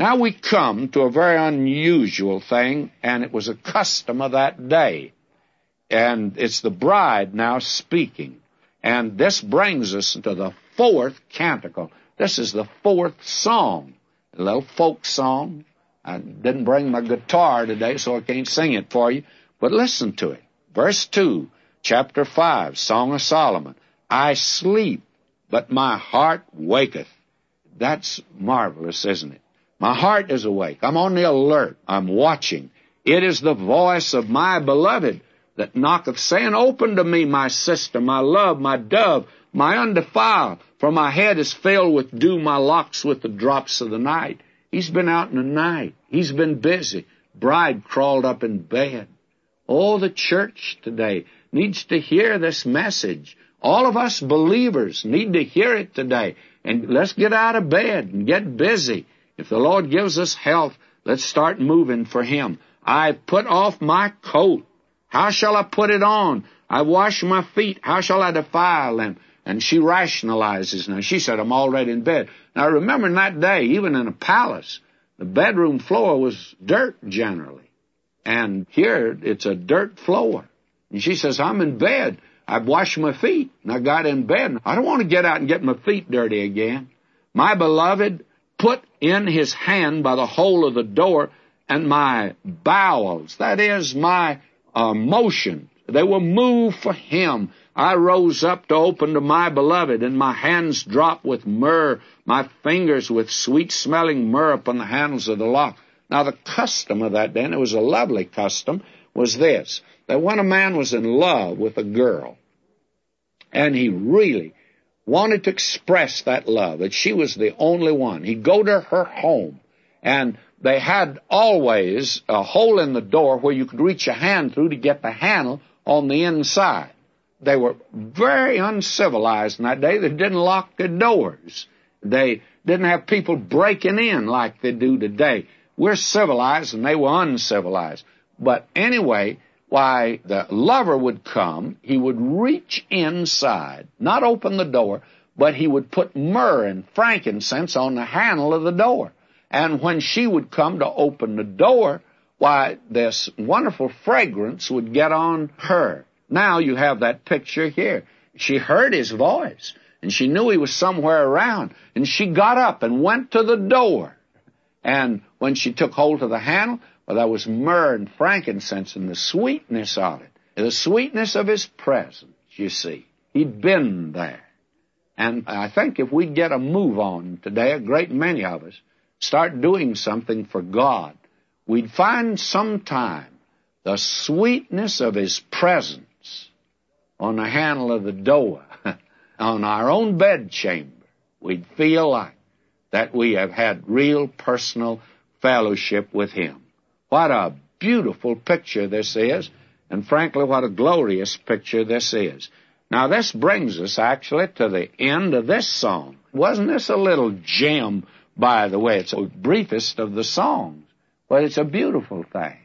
Now we come to a very unusual thing, and it was a custom of that day. And it's the bride now speaking. And this brings us to the fourth canticle. This is the fourth song, a little folk song. I didn't bring my guitar today, so I can't sing it for you. But listen to it. Verse 2, chapter 5, Song of Solomon. I sleep, but my heart waketh. That's marvelous, isn't it? My heart is awake. I'm on the alert. I'm watching. It is the voice of my beloved that knocketh, saying, Open to me, my sister, my love, my dove, my undefiled. For my head is filled with dew, my locks with the drops of the night. He's been out in the night. He's been busy. Bride crawled up in bed. Oh, the church today needs to hear this message. All of us believers need to hear it today. And let's get out of bed and get busy. If the Lord gives us health, let's start moving for Him. I've put off my coat. How shall I put it on? I've washed my feet. How shall I defile them? And she rationalizes now. She said, I'm already in bed. Now remember in that day, even in a palace, the bedroom floor was dirt generally. And here it's a dirt floor. And she says, I'm in bed. I've washed my feet, and I got in bed. I don't want to get out and get my feet dirty again. My beloved put in his hand by the hole of the door, and my bowels, that is, my motion, they were moved for him. I rose up to open to my beloved, and my hands dropped with myrrh, my fingers with sweet-smelling myrrh upon the handles of the lock. Now, the custom of that day, and it was a lovely custom, was this, that when a man was in love with a girl, and he really wanted to express that love, that she was the only one, he'd go to her home, and they had always a hole in the door where you could reach your hand through to get the handle on the inside. They were very uncivilized in that day. They didn't lock their doors. They didn't have people breaking in like they do today. We're civilized, and they were uncivilized. But anyway, why, the lover would come, he would reach inside, not open the door, but he would put myrrh and frankincense on the handle of the door. And when she would come to open the door, why, this wonderful fragrance would get on her. Now you have that picture here. She heard his voice, and she knew he was somewhere around, and she got up and went to the door. And when she took hold of the handle, well, there was myrrh and frankincense and the sweetness of it, the sweetness of his presence, you see. He'd been there. And I think if we get a move on today, a great many of us, start doing something for God, we'd find sometime the sweetness of his presence on the handle of the door, on our own bedchamber. We'd feel like that we have had real personal fellowship with him. What a beautiful picture this is, and frankly, what a glorious picture this is. Now, this brings us actually to the end of this song. Wasn't this a little gem, by the way? It's the briefest of the songs, but it's a beautiful thing.